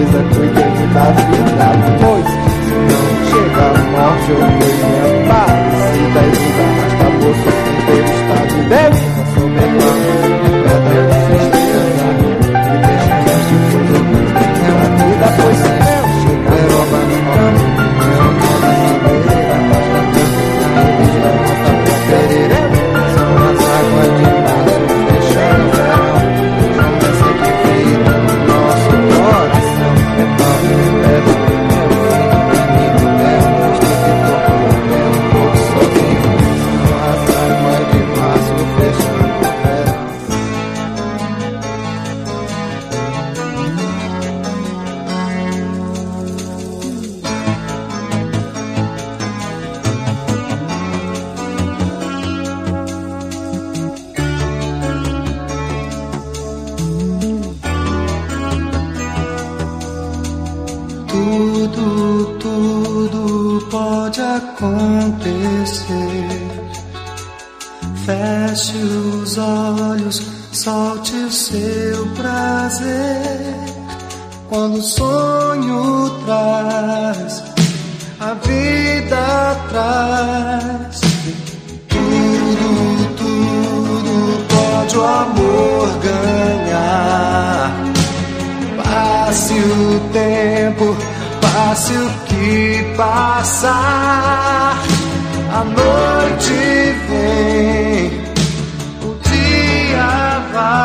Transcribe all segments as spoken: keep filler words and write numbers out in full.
Cuidando da vida, pois não chega a morte ou coisa parecida. E nunca acabou sobre todo estado deve sobre a pedra de tristeza. E deixa que as coisas na vida, pois se não chega a roba no campo, não roda na beira, basta tanto que eles vai mostrar pra querer. São as águas de março, fechando o verão. Não vai ser que vida no nosso coração. É top, é bom, é o fim, é o monstro que toca o meu corpo sozinho. São as águas de março, fechando o verão. Tudo, tudo pode acontecer. Feche os olhos, solte o seu prazer. Quando o sonho traz, a vida traz. Tudo, tudo pode o amor ganhar. Passe o tempo, passe o que passar. A noite vem, o dia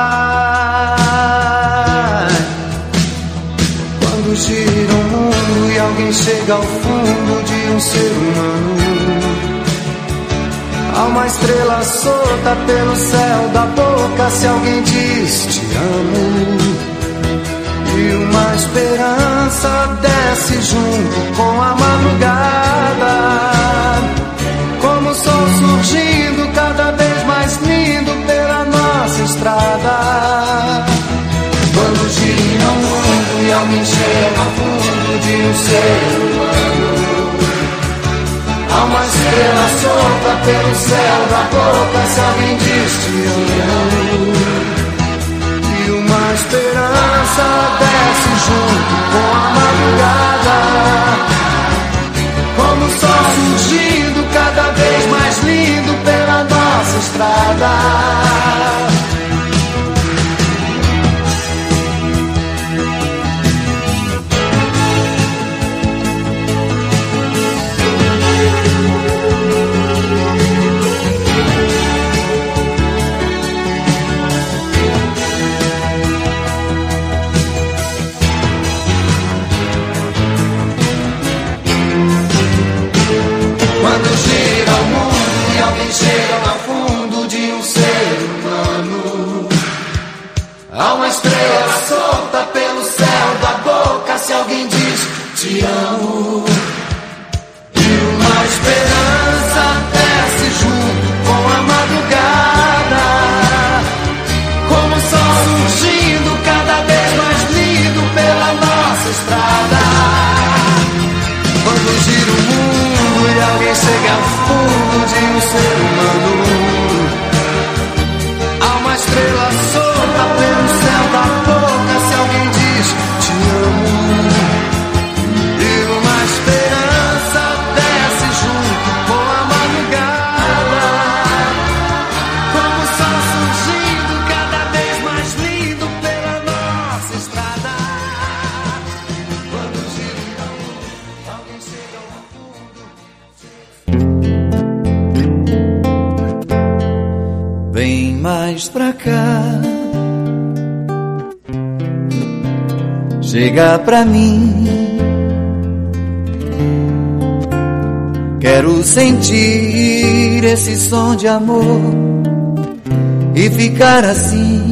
vai. Quando gira o mundo e alguém chega ao fundo de um ser humano, há uma estrela solta pelo céu da boca se alguém diz te amo. E uma esperança desce junto com a madrugada, como o sol surgindo cada vez mais lindo pela nossa estrada. Quando gira o mundo e alguém chega ao fundo de um ser humano, há uma estrela solta pelo céu da boca se alguém diz te amo. Uma esperança desce junto com a madrugada, como o sol surgindo cada vez mais lindo pela nossa estrada. Chega ao fundo de um ser humano, há uma estrela solta pelo céu da boca se alguém diz te amo. E uma esperança desce junto com a madrugada, como o sol surgindo cada vez mais lindo pela nossa estrada. Quando gira o mundo e alguém chega ao fundo de um ser humano, há uma estrela solta pelo céu da boca se alguém diz te amo. E uma esperança desce junto com a madrugada, como o sol surgindo cada vez mais lindo pela nossa estrada. Quando gira o mundo, alguém chega ao fundo. Vem mais pra cá, chega pra mim. Quero sentir esse som de amor e ficar assim,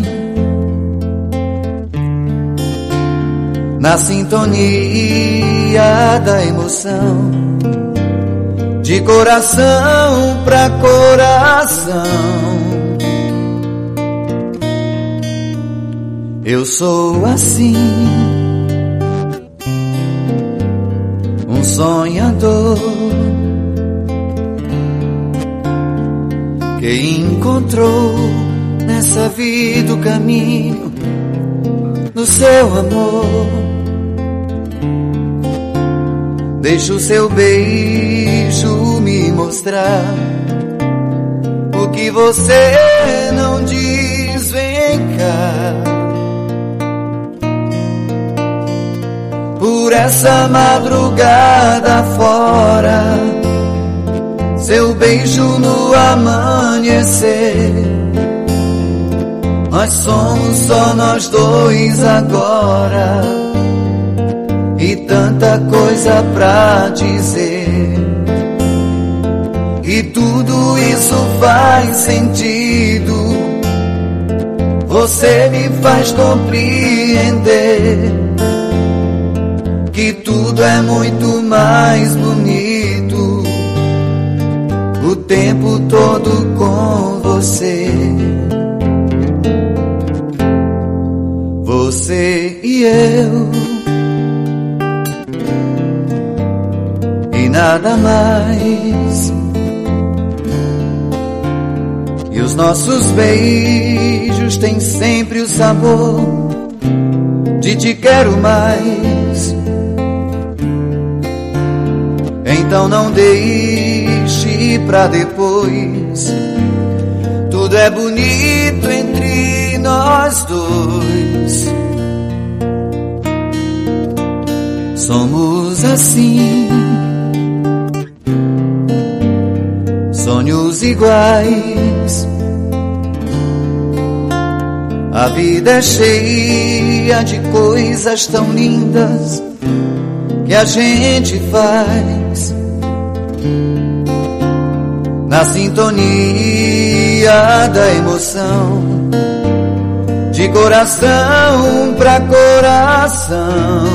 na sintonia da emoção, de coração pra coração. Eu sou assim, um sonhador que encontrou nessa vida o caminho do seu amor. Deixa o seu beijo me mostrar o que você não diz, vem cá. Por essa madrugada fora, seu beijo no amanhecer. Nós somos só nós dois agora, e tanta coisa pra dizer. E tudo isso faz sentido, você me faz compreender que tudo é muito mais bonito o tempo todo com você. Você e eu, e nada mais. E os nossos beijos têm sempre o sabor de te quero mais. Então não deixe pra depois, tudo é bonito entre nós dois. Somos assim, sonhos iguais. A vida é cheia de coisas tão lindas que a gente faz na sintonia da emoção, de coração pra coração.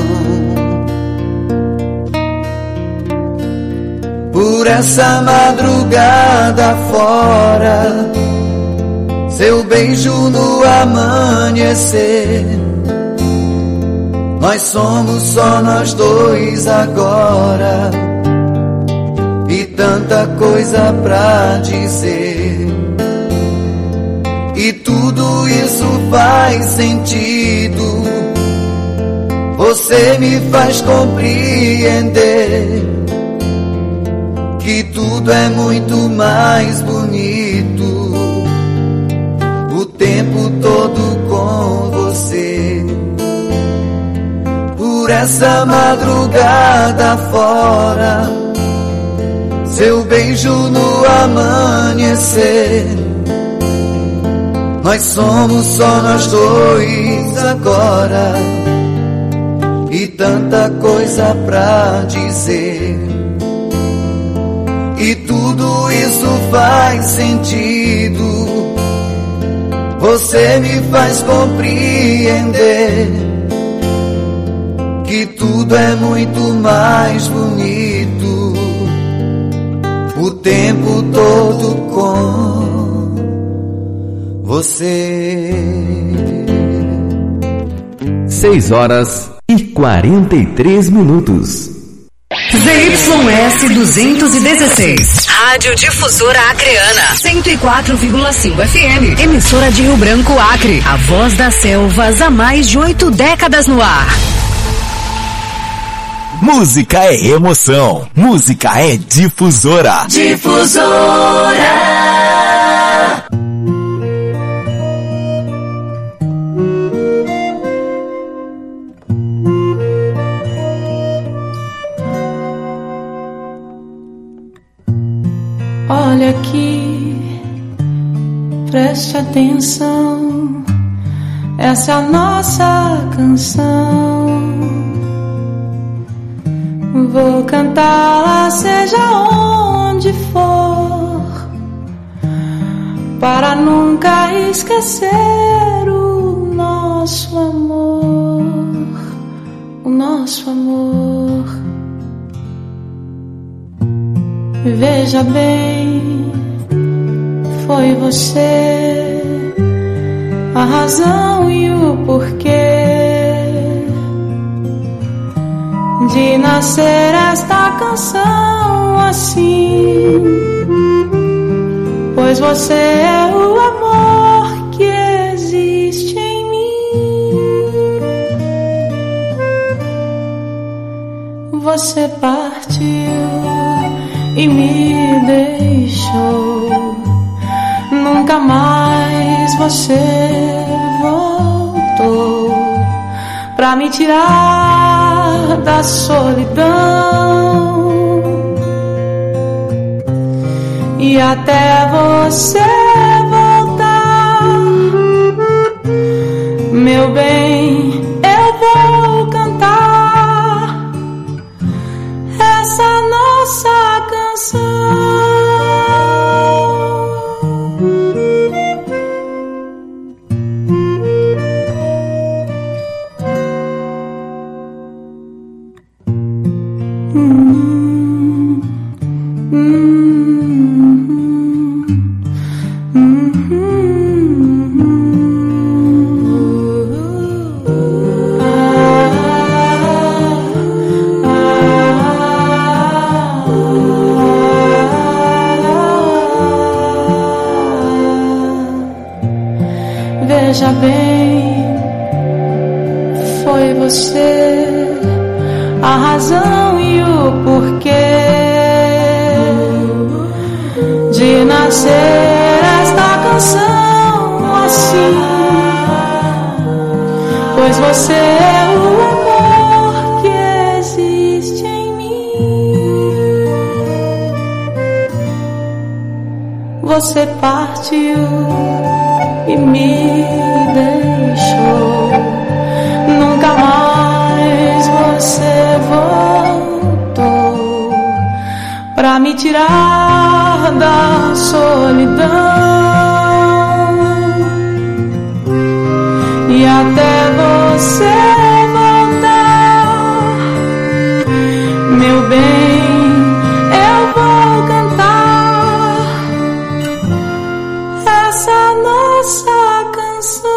Por essa madrugada fora, seu beijo no amanhecer. Nós somos só nós dois agora, e tanta coisa pra dizer. E tudo isso faz sentido, você me faz compreender que tudo é muito mais bonito o tempo todo com você. Por essa madrugada fora, seu beijo no amanhecer. Nós somos só nós dois agora, e tanta coisa pra dizer. E tudo isso faz sentido, você me faz compreender que tudo é muito mais bonito o tempo todo com você. Seis horas e quarenta e três minutos. Z Y S duzentos e dezesseis. Rádio Difusora Acreana. cento e quatro vírgula cinco F M. Emissora de Rio Branco, Acre. A voz das selvas há mais de oito décadas no ar. Música é emoção. Música é Difusora. Difusora. Olha aqui, preste atenção, essa é a nossa canção. Vou cantá-la seja onde for, para nunca esquecer o nosso amor, o nosso amor. Veja bem, foi você a razão e o porquê de nascer esta canção assim, pois você é o amor que existe em mim. você partiu e me deixou. Nunca mais você voltou pra me tirar da solidão. E até você voltar, meu bem, eu vou cantar essa nossa canção. Veja bem, foi você a razão e o porquê de nascer esta canção assim. Pois você é o amor que existe em mim. Você partiu e me deixou. Nunca mais você voltou pra me tirar da solidão. E até você voltar, meu bem, eu vou cantar essa nossa canção.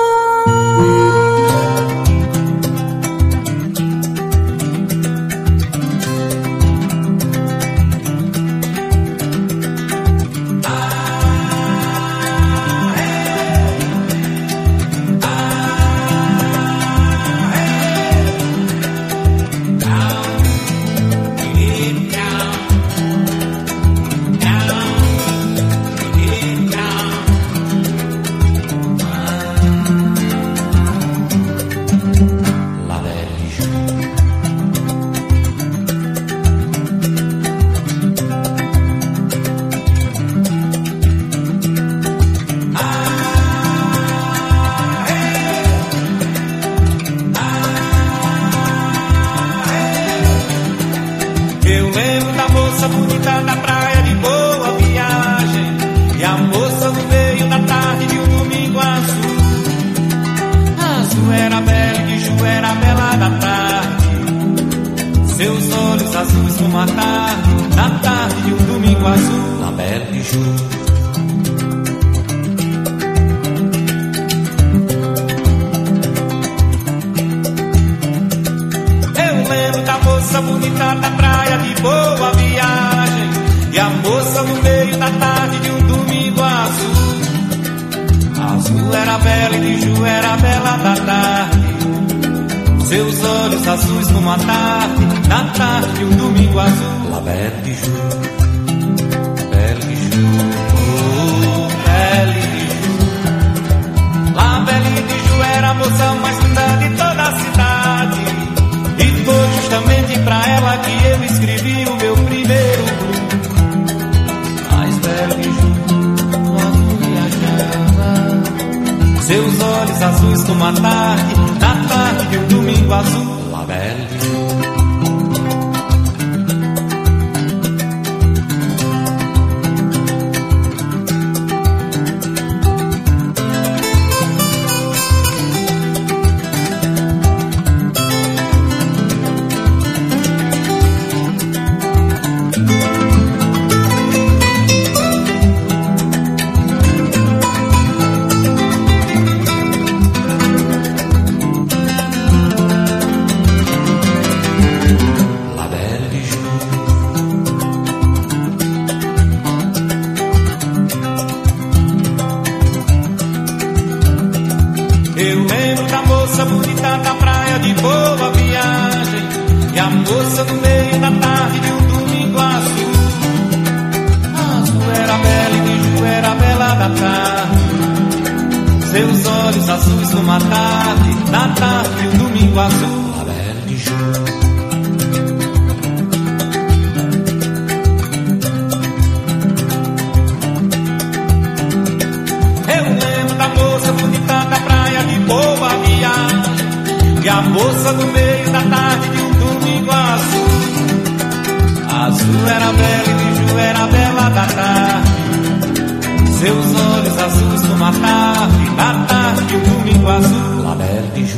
Azuis como a tarde, na tarde de um domingo azul, na Belle de Jour. Eu lembro da moça bonita da praia de boa viagem, e a moça no meio da tarde de um domingo azul. Azul era Belle de Jour, era a bela da tarde. Seus olhos azuis como a tarde, na tarde de um domingo azul. La Belle de Jour, Belle de Jour, oh, Belle de Jour. La Belle de Jour era a moça mais linda de toda a cidade, e foi justamente pra ela que eu escrevi o meu primeiro blues. Mas Belle de Jour, o azul viajava, seus olhos azuis como a tarde, na tarde de um domingo azul. La Belle de Jour. moça no meio da tarde de um domingo azul. Azul era bela e Biju era bela da tarde. Seus olhos azuis como a tarde, da tarde de um domingo azul. A bela Biju. Eu lembro da moça bonita da praia de Boa Viagem, e a moça no meio da tarde de um domingo azul. Azul era bela e Biju era bela da tarde. Seus olhos azuis como a tarde, da tarde de um domingo azul. La Belle Biju,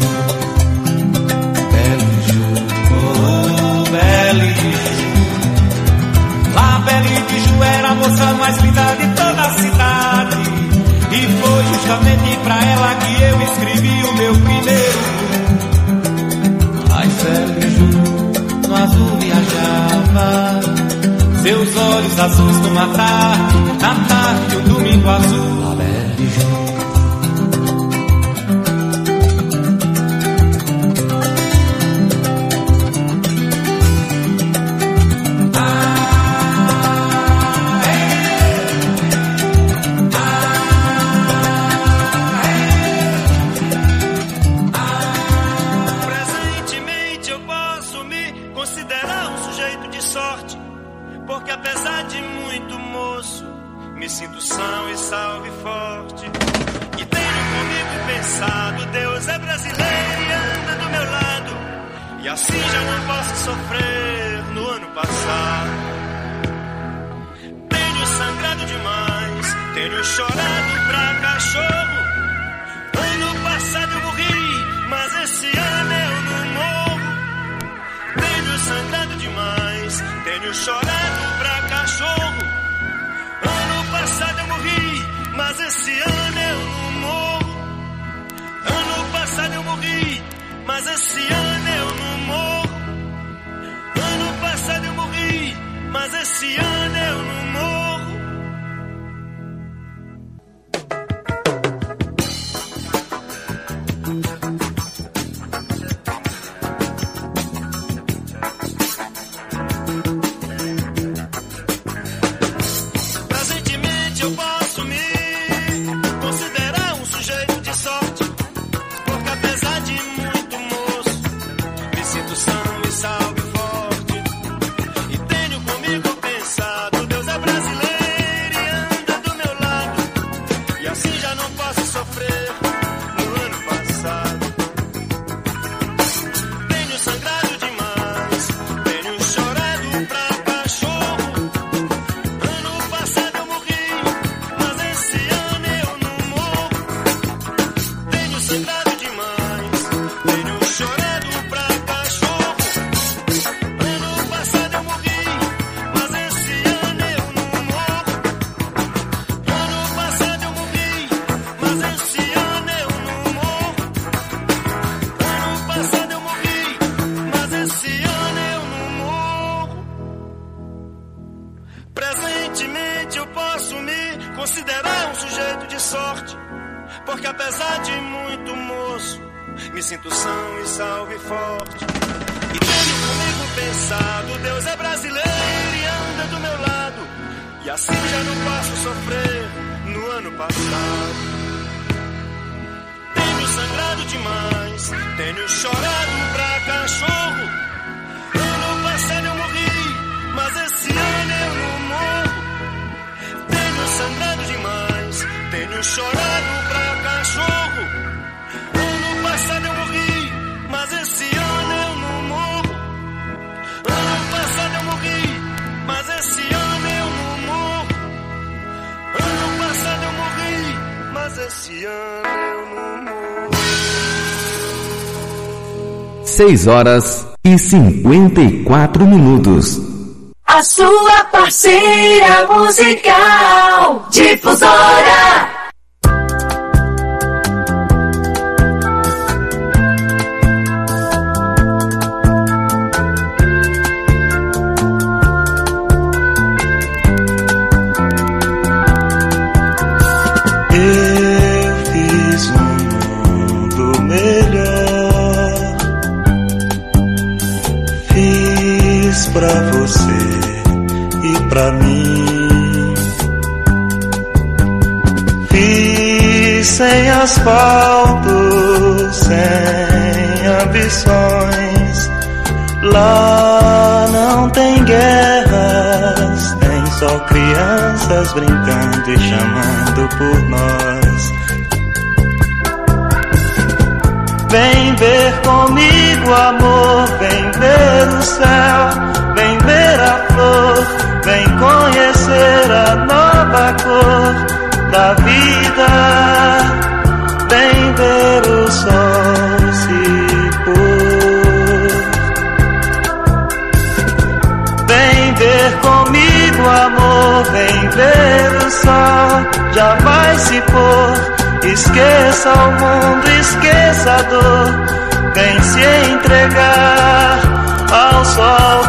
Belle Biju, oh Belle Biju. La Belle Biju era a moça mais linda de toda a cidade, e foi justamente pra ela que eu escrevi o meu primeiro. Ai, Belle Biju, no azul viajava, seus olhos azuis como a tarde, na tarde de um domingo azul. La Belle Biju. Presentemente eu posso me considerar um sujeito de sorte, porque apesar de muito moço, me sinto são e salve forte. E tenho comigo pensado, Deus é brasileiro e anda do meu lado, e assim já não posso sofrer no ano passado. Tenho sangrado demais, tenho chorado pra cachorro. Ano passado eu morri, mas esse ano eu não morro. Tenho sangrado demais, tenho chorado pra cachorro. Ano passado eu morri, mas esse ano eu não morro. Ano passado eu morri, mas esse ano eu não morro. Ano passado eu morri, mas esse ano eu não morro. Seis horas e cinquenta e quatro minutos. A sua parceira musical, Difusora. Fiz pra você e pra mim. Fiz sem asfalto, sem ambições. Lá não tem guerras, tem só crianças brincando e chamando por nós. Vem ver comigo, amor, vem ver o céu, vem ver a flor, vem conhecer a nova cor da vida. Vem ver o sol se pôr. Vem ver comigo, amor, vem ver o sol, já vai se pôr. Esqueça o mundo, esqueça a dor, vem se entregar ao sol